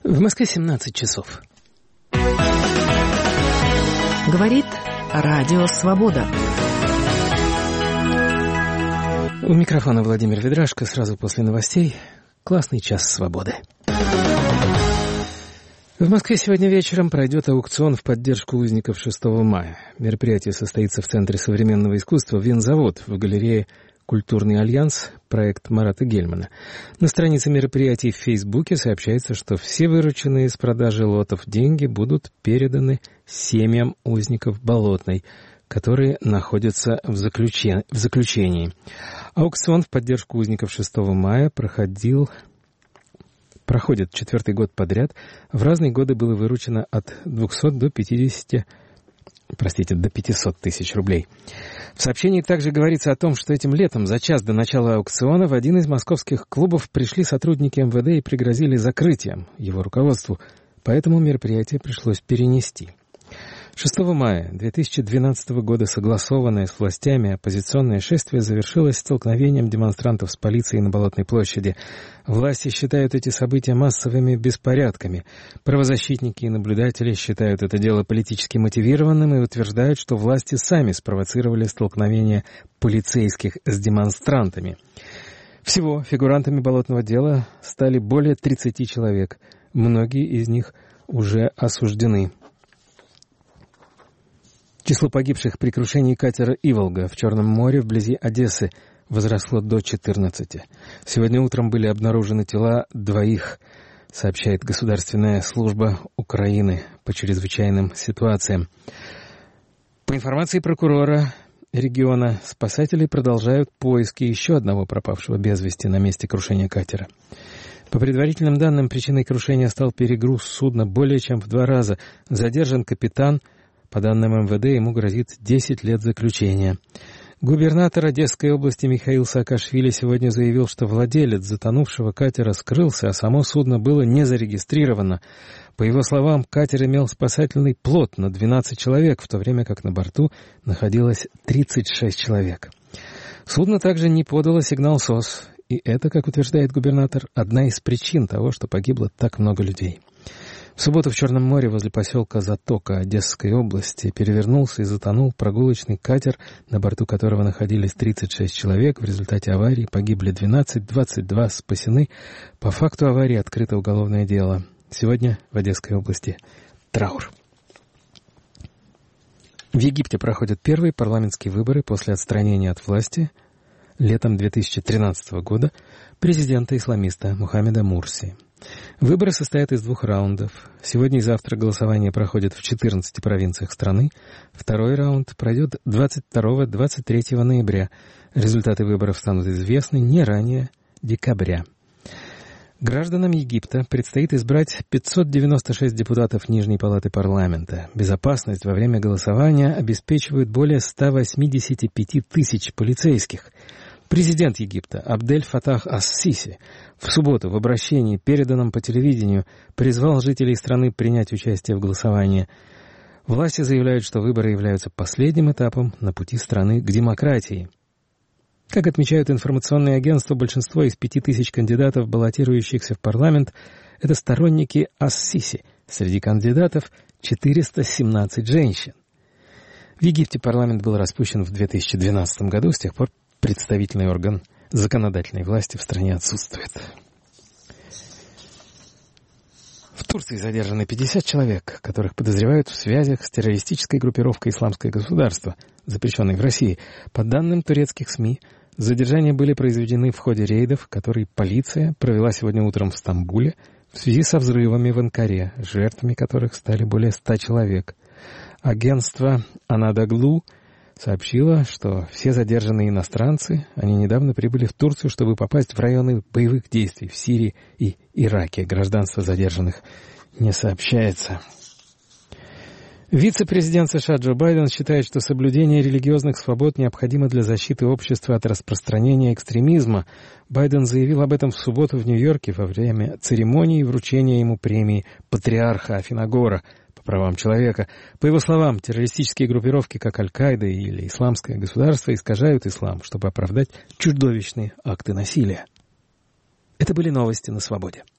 В Москве 17 часов. Говорит Радио Свобода. У микрофона Владимир Ведрашко. Сразу после новостей классный час свободы. В Москве сегодня вечером пройдет аукцион в поддержку узников 6 мая. Мероприятие состоится в Центре современного искусства «Винзавод» в галерее «Культурный альянс», проект Марата Гельмана. На странице мероприятий в Фейсбуке сообщается, что все вырученные с продажи лотов деньги будут переданы семьям узников Болотной, которые находятся в заключении. Аукцион в поддержку узников 6 мая проходит 4-й год подряд. В разные годы было выручено от 200 до 500 тысяч рублей. В сообщении также говорится о том, что этим летом, за час до начала аукциона, в один из московских клубов пришли сотрудники МВД и пригрозили закрытием его руководству, поэтому мероприятие пришлось перенести. 6 мая 2012 года согласованное с властями оппозиционное шествие завершилось столкновением демонстрантов с полицией на Болотной площади. Власти считают эти события массовыми беспорядками. Правозащитники и наблюдатели считают это дело политически мотивированным и утверждают, что власти сами спровоцировали столкновение полицейских с демонстрантами. Всего фигурантами Болотного дела стали более 30 человек. Многие из них уже осуждены. Число погибших при крушении катера «Иволга» в Черном море вблизи Одессы возросло до 14. Сегодня утром были обнаружены тела 2, сообщает Государственная служба Украины по чрезвычайным ситуациям. По информации прокурора региона, спасатели продолжают поиски еще одного пропавшего без вести на месте крушения катера. По предварительным данным, причиной крушения стал перегруз судна более чем в 2 раза. Задержан капитан. По данным МВД, ему грозит 10 лет заключения. Губернатор Одесской области Михаил Саакашвили сегодня заявил, что владелец затонувшего катера скрылся, а само судно было не зарегистрировано. По его словам, катер имел спасательный плот на 12 человек, в то время как на борту находилось 36 человек. Судно также не подало сигнал СОС, и это, как утверждает губернатор, одна из причин того, что погибло так много людей. В субботу в Черном море возле поселка Затока Одесской области перевернулся и затонул прогулочный катер, на борту которого находились 36 человек. В результате аварии погибли 12, 22 спасены. По факту аварии открыто уголовное дело. Сегодня в Одесской области траур. В Египте проходят первые парламентские выборы после отстранения от власти летом 2013 года президента-исламиста Мухаммеда Мурси. Выборы состоят из 2 раундов. Сегодня и завтра голосование проходит в 14 провинциях страны. Второй раунд пройдет 22-23 ноября. Результаты выборов станут известны не ранее декабря. Гражданам Египта предстоит избрать 596 депутатов Нижней палаты парламента. Безопасность во время голосования обеспечивают более 185 тысяч полицейских. Президент Египта Абдель Фатах ас-Сиси в субботу в обращении, переданном по телевидению, призвал жителей страны принять участие в голосовании. Власти заявляют, что выборы являются последним этапом на пути страны к демократии. Как отмечают информационные агентства, большинство из 5000 кандидатов, баллотирующихся в парламент, это сторонники ас-Сиси. Среди кандидатов 417 женщин. В Египте парламент был распущен в 2012 году, с тех пор представительный орган законодательной власти в стране отсутствует. В Турции задержаны 50 человек, которых подозревают в связях с террористической группировкой «Исламское государство», запрещенной в России. По данным турецких СМИ, задержания были произведены в ходе рейдов, которые полиция провела сегодня утром в Стамбуле в связи со взрывами в Анкаре, жертвами которых стали более 100 человек. Агентство «Анадаглу» сообщила, что все задержанные иностранцы, они недавно прибыли в Турцию, чтобы попасть в районы боевых действий в Сирии и Ираке. Гражданство задержанных не сообщается. Вице-президент США Джо Байден считает, что соблюдение религиозных свобод необходимо для защиты общества от распространения экстремизма. Байден заявил об этом в субботу в Нью-Йорке во время церемонии вручения ему премии патриарха Афиногора по правам человека. По его словам, террористические группировки, как Аль-Каида или Исламское государство, искажают ислам, чтобы оправдать чудовищные акты насилия. Это были новости на свободе.